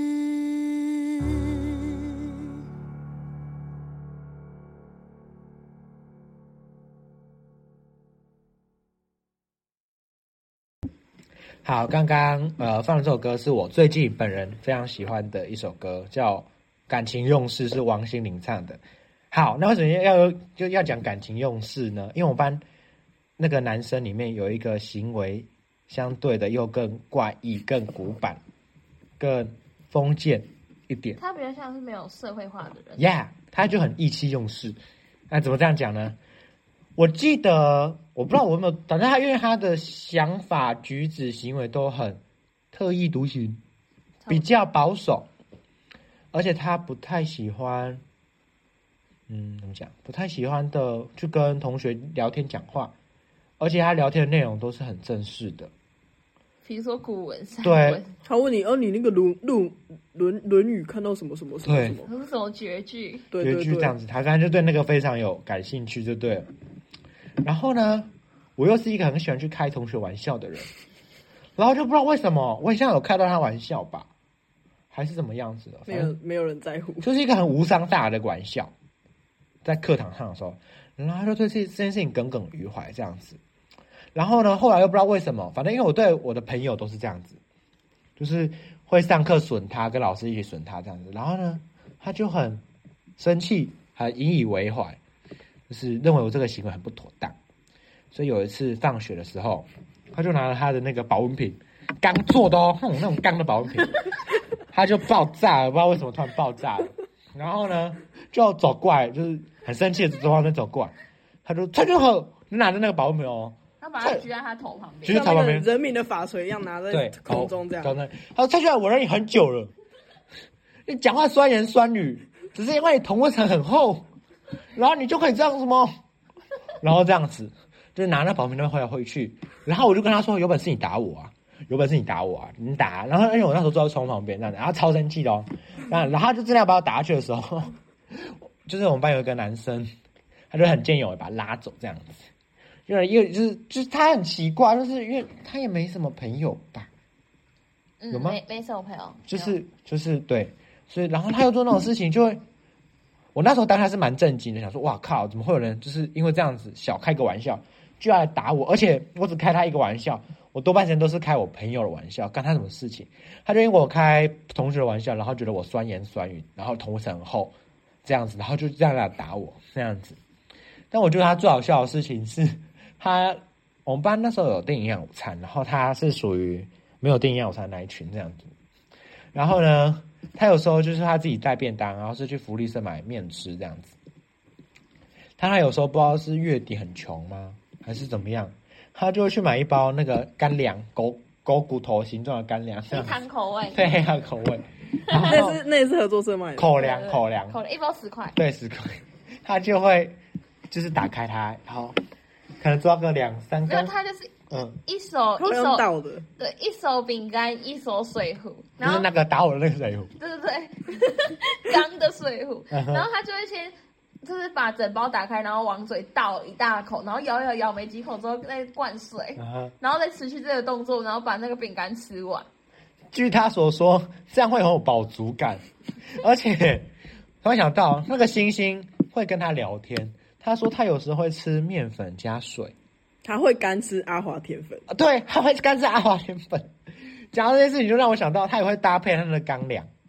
好，刚刚放的这首歌是我最近本人非常喜欢的一首歌，叫《感情用事》，是王心凌唱的。好，那为什么要讲感情用事呢？因为我班那个男生里面有一个行为相对的又更怪异、更古板、更封建一点。 他比较像是没有社会化的人。 Yeah， 他就很意气用事。那怎么这样讲呢？我记得，我不知道我有没有，反正他因为他的想法、举止、行为都很特立独行，比较保守，而且他不太喜欢，怎么讲？不太喜欢的去跟同学聊天讲话，而且他聊天的内容都是很正式的， 比如说古文、散对文， 他问你，你那个论语看到什么什么什么什么？ 都是什么绝句？ 对绝句这样子，他刚才就对那个非常有感兴趣，就对了。然后呢，我又是一个很喜欢去开同学玩笑的人，然后就不知道为什么，我好像有开到他玩笑吧，还是怎么样子的， 没有人在乎， 就是一个很无伤大雅的玩笑，在课堂上的时候，然后他就对这件事情耿耿于怀这样子。然后呢，后来又不知道为什么，反正因为我对我的朋友都是这样子，就是会上课损他，跟老师一起损他这样子。然后呢，他就很生气，很引以为怀，就是认为我这个行为很不妥当。所以有一次放学的时候，他就拿了他的那个保温瓶，刚做的哦，那种钢的保温瓶，他就爆炸了，不知道为什么突然爆炸了。然后呢，就走过来，就是很生气的从旁边走过来，他就就拿着那个保温瓶哦。 他把它举在他头旁边， 举在头旁边， 人民的法锤一样拿在空中这样。 他说：“蔡学我认你很久了，你讲话酸言酸语，只是因为你同温层很厚，然后你就可以这样子吗？然后这样子，就是拿那保温瓶挥来挥去。然后我就跟他说：有本事你打我啊！有本事你打我啊！你打啊！然后因为我那时候坐在窗旁边这样子，然后超生气的哦。然后他就真的要把我打下去的时候，就是我们班有一个男生，他就很见勇的把他拉走这样子。”因为就是他很奇怪，就是因为他也没什么朋友吧，有吗？ 没什么朋友， 就是对，所以然后他又做那种事情，就会，我那时候当下是蛮震惊的，想说哇靠，怎么会有人就是因为这样子小开个玩笑就要来打我，而且我只开他一个玩笑，我多半时间都是开我朋友的玩笑，干他什么事情，他就因为我开同学的玩笑，然后觉得我酸言酸语，然后同层很厚这样子，然后就这样来打我这样子，但我觉得他最好笑的事情是。我们班那时候有订营养午餐，然后他是属于没有订营养午餐的那一群这样子。然后呢，他有时候就是他自己带便当，然后是去福利社买面吃这样子。他有时候不知道是月底很穷吗，还是怎么样，他就会去买一包那个干粮，狗骨头形状的干粮， 黑糖口味， 对，黑糖口味。 那也是合作社卖的。 口粮， 一包10块， 对，10块。他就会就是打开它，然后。可能抓个2-3根， 因为他就是一手倒的， 对，一手饼干，一手水壶，然后就是那个打我的那个水壶， 对，钢的水壶，然后他就会先就是把整包打开，然后往嘴倒一大口，然后咬没几口之后再灌水，然后再持续这个动作，然后把那个饼干吃完。 据他所说，这样会很有饱足感，而且突然想到那个星星会跟他聊天。他说他有时会吃面粉加水， 他会干吃阿华田粉， 对，他会干吃阿华田粉。讲到这件事情，就让我想到他也会搭配他的钢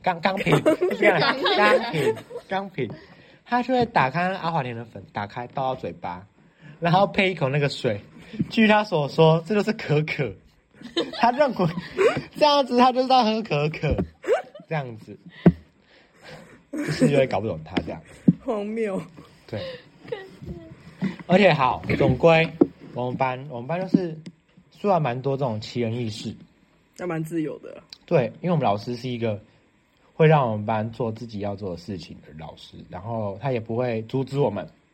瓶，他就会打开阿华田的粉，打开倒到嘴巴，然后配一口那个水。据他所说，这就是可可。他认为这样子他就是在喝可可，这样子，就是因为搞不懂他这样， 荒谬， 对。而且好，总归我们班就是虽然蛮多这种奇人异事， 还蛮自由的。 对，因为我们老师是一个会让我们班做自己要做的事情的老师，然后他也不会阻止我们，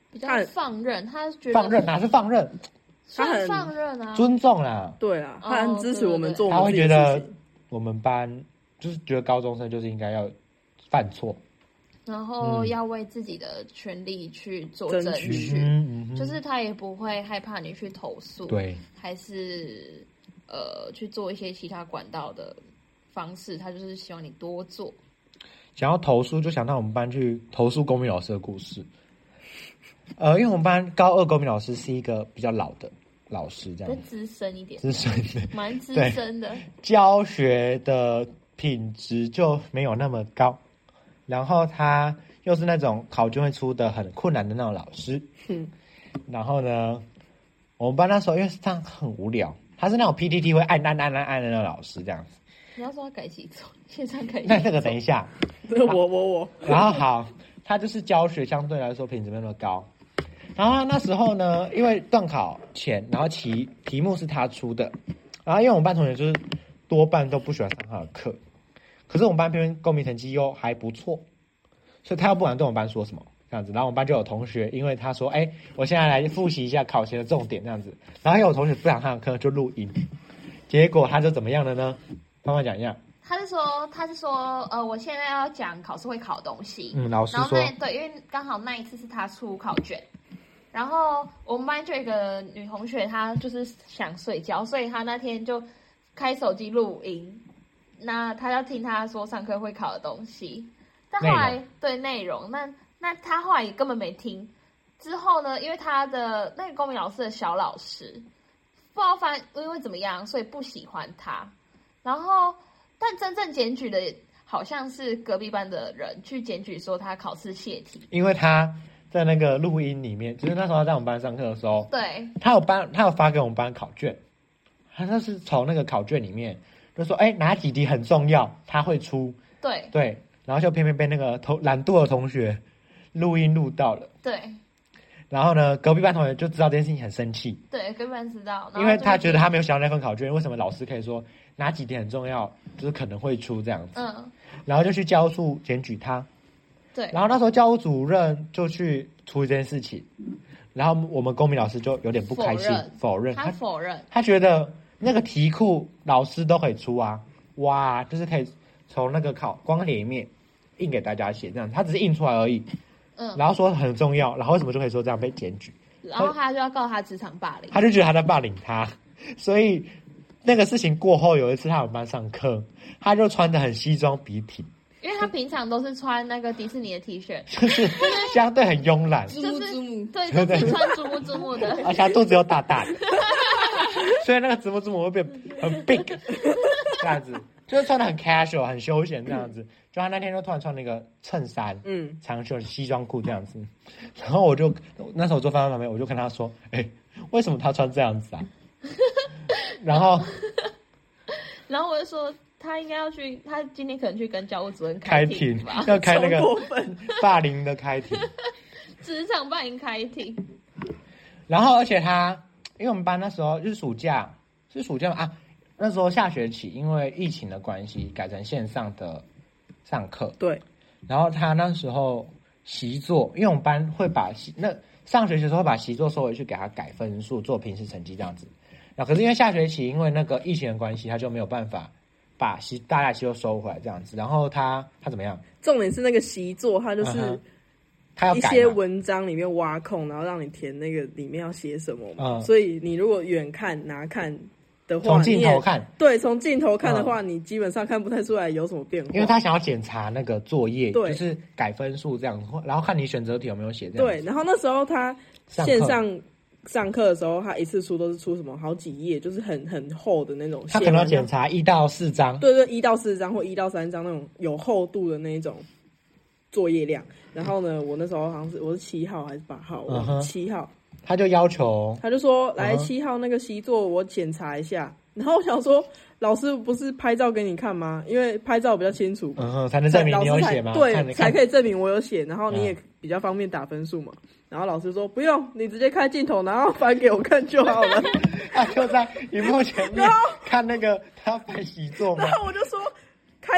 比较放任，他觉得放任哪是放任？ 他很放任啊， 尊重啦。 对啊，他很支持我们做我们他会觉得我们班就是觉得高中生就是应该要犯错， 然后要为自己的权利去做争取，就是他也不会害怕你去投诉， 对， 还是去做一些其他管道的方式，他就是希望你多做。 想要投诉，就想到我们班去投诉公民老师的故事。因为我们班高二公民老师是一个比较老的老师，这样资深一点， 资深的， 蛮资深的， 教学的品质就没有那么高，然后他又是那种考卷会出的很困难的那种老师，然后呢，我们班那时候因为这样很无聊，他是那种 PTT 会按的那种老师这样子。 你要说他改习作，线上改习作， 那这个等一下， 我， 然后好，他就是教学相对来说品质没那么高。然后那时候呢，因为段考前，然后题目是他出的，然后因为我们班同学就是多半都不喜欢上他的课，可是我们班偏偏公民成绩又还不错，所以他又不敢对我们班说什么这样子。然后我们班就有同学，因为他说：“哎，我现在来复习一下考前的重点这样子。”然后有同学不想上课就录音，结果他就怎么样了呢？帮我讲一下。 他是说，我现在要讲考试会考的东西。 老师说， 对，因为刚好那一次是他出考卷。然后我们班就有一个女同学，她就是想睡觉，所以她那天就开手机录音。那她要听她说上课会考的东西，但后来对内容，那她后来也根本没听。之后呢，因为她的那个公民老师的小老师不知道因为怎么样，所以不喜欢她。然后，但真正检举的好像是隔壁班的人去检举说她考试泄题， 因为她在那个录音里面，就是那时候在我们班上课的时候， 对， 他有发给我们班考卷，他那是从那个考卷里面就说，哪几题很重要，他会出，对，然后就偏偏被那个懒惰的同学录音录到了， 对， 然后呢，隔壁班同学就知道这件事情很生气， 对，隔壁班知道， 因为他觉得他没有想到那份考卷，为什么老师可以说哪几题很重要，就是可能会出这样子，然后就去教处检举他。 对， 然后那时候教务主任就去处理这件事情，然后我们公民老师就有点不开心，否认，他觉得那个题库老师都可以出啊，哇，就是可以从那个光里面印给大家写这样，他只是印出来而已，然后说很重要，然后为什么就可以说这样被检举？ 然后他就要告他职场霸凌， 他就觉得他在霸凌他，所以那个事情过后，有一次他我们班上课，他就穿得很西装笔挺。 因为他平常都是穿那个迪士尼的 T 恤， 就是相对很慵懒， 就是对，就是穿珠穆珠穆的， 而且他肚子又大大的，所以那个珠穆珠穆会变很 big， 这样子，就是穿得很 casual， 很休闲这样子。就他那天就突然穿那个衬衫，长袖西装裤这样子，然后那时候我坐在旁边，我就跟他说，为什么他穿这样子啊？然后我就说。他应该要去，他今天可能去跟教务主任开庭吧， 要开那个霸凌的开庭， 职场霸凌开庭。 然后，而且因为我们班那时候就是暑假啊，那时候下学期因为疫情的关系改成线上的上课， 对。 然后他那时候习作，因为我们班会把上学期的时候会把习作收回去给他改分数，做平时成绩这样子。然后可是因为下学期因为那个疫情的关系，他就没有办法。把大家习作收回来这样子，然后他怎么样？ 重点是那个习作，他就是他要一些文章里面挖空，然后让你填那个里面要写什么嘛。所以你如果远看拿看的话， 从镜头看， 对，从镜头看的话，你基本上看不太出来有什么变化。 因为他想要检查那个作业， 对， 就是改分数这样，然后看你选择题有没有写这样。 对，然后那时候他线上课的时候，他一次出都是出什么好几页，就是很厚的那种。 他可能要检查1到4张， 对1到4张或1到3张那种有厚度的那一种作业量。然后呢，我那时候好像我是7号还是8号，7号。 他就要求， 他就说来7号那个习作我检查一下。然后我想说，老师不是拍照给你看吗？因为拍照比较清楚， 才能证明你有写吗？ 对，才可以证明我有写，然后你也比较方便打分数嘛。然后老师说不用，你直接开镜头，然后翻给我看就好了。 他就在荧幕前面看那个他翻习作嘛。 然后我就说开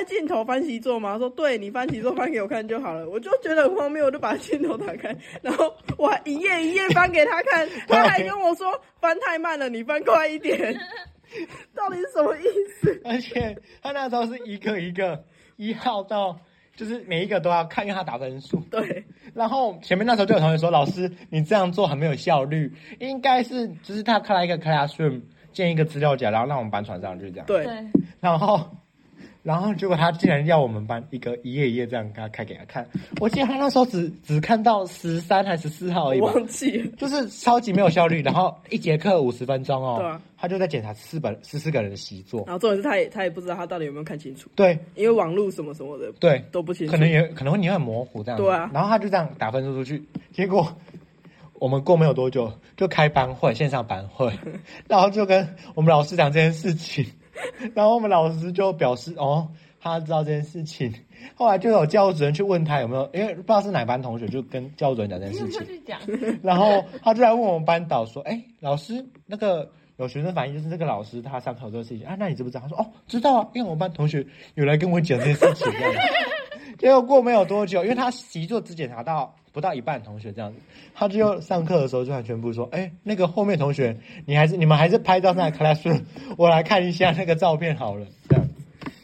开镜头翻习作吗？他说对，你翻习作翻给我看就好了。我就觉得很荒谬，我就把镜头打开，然后我还一页一页翻给他看，他还跟我说翻太慢了，你翻快一点。到底是什么意思？ 而且他那时候是一个一个1号到，就是每一个都要看，因为他打分数。 对。 然后前面那时候就有同学说，老师你这样做很没有效率，应该是就是他开了一个 classroom， 建一个资料夹，然后让我们班传上去这样。 对。 然后结果他竟然要我们班一页一页这样开给他看。我记得他那时候只看到13还是14号而已吧， 我忘记了， 就是超级没有效率。然后一节课50分钟哦， 对啊， 他就在检查14个人的习作。 然后重点是他也不知道他到底有没有看清楚。 对， 因为网络什么什么的， 对， 都不清楚， 可能会你很模糊这样子。 对啊。 然后他就这样打分数出去，结果我们过没有多久就开班会，线上班会，然后就跟我们老师讲这件事情，然后我们老师就表示他知道这件事情，后来就有教务主任去问他有没有，因为不知道是哪班同学就跟教务主任讲这件事情，然后他就来问我们班导说：“老师，那个有学生反映就是这个老师他上课有这个事情啊，那你知不知道？”他说：“知道啊，因为我们班同学有来跟我讲这件事情。”这样子，结果过没有多久，因为他习作只检查到不到一半同学这样子，他就上课的时候就还宣布说：“那个后面同学，你们还是拍照上来 classroom， 我来看一下那个照片好了。”这样子。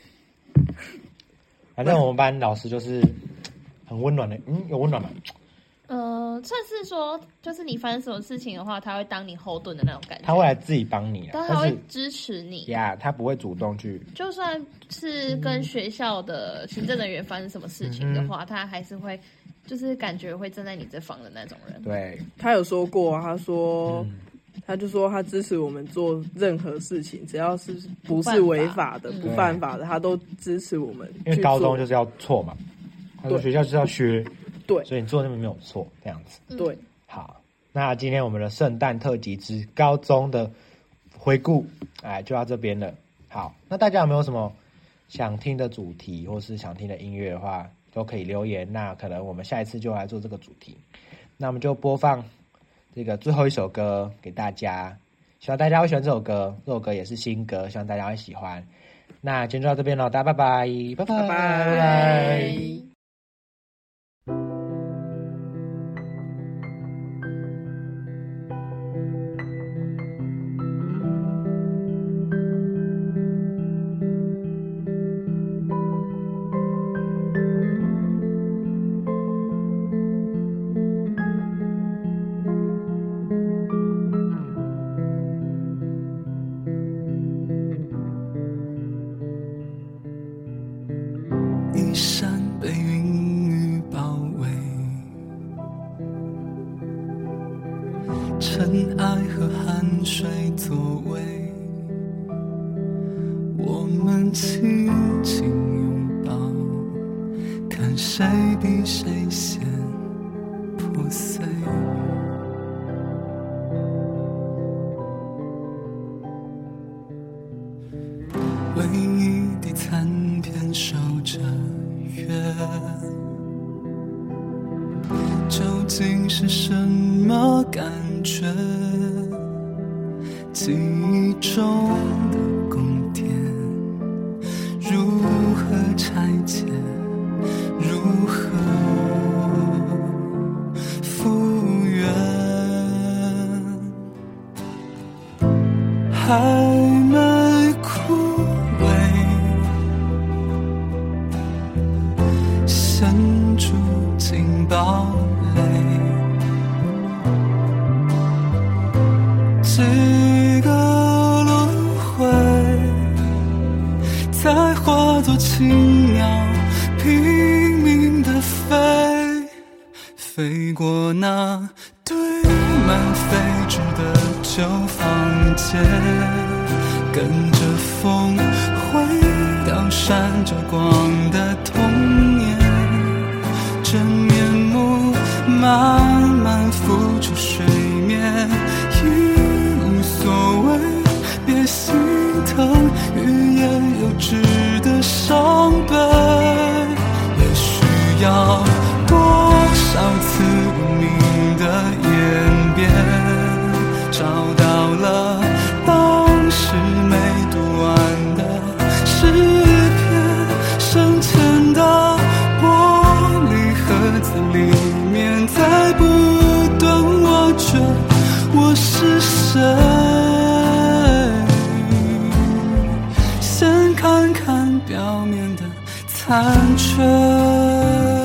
反正我们班老师就是很温暖的，有温暖吗？ 算是说，就是你发生什么事情的话，他会当你后盾的那种感觉。 他会来自己帮你， 但他会支持你。 他不会主动去。 就算是跟学校的行政人员发生什么事情的话，他还是会，就是感觉会站在你这方的那种人。 对， 他有说过，他说。他就说他支持我们做任何事情，只要是不是违法的、不犯法的，他都支持我们。 因为高中就是要错嘛，他说学校就是要学， 对， 所以你做那边没有错，这样子。 对， 好，那今天我们的圣诞特辑之高中的回顾，就到这边了。好，那大家有没有什么想听的主题，或是想听的音乐的话，都可以留言。那可能我们下一次就来做这个主题。那我们就播放这个最后一首歌给大家，希望大家会喜欢这首歌。这首歌也是新歌，希望大家会喜欢。那今天就到这边了，大家拜拜，拜拜，拜拜。 尘埃和汗水作为，我们轻轻拥抱，看谁比谁先破碎。唯一的残片守着月，究竟是什么感觉？记忆中的宫殿如何拆解，如何复原？还没枯萎，陷住进堡垒，几个轮回，再化作青鸟，拼命地飞，飞过那堆满废纸的旧房间，跟着风回到闪着光的童年，真面目慢慢浮出水面，已无所谓，别心疼欲言又止的伤悲。也许要多少次无名的演变，找到了当时没读完的诗篇，什看着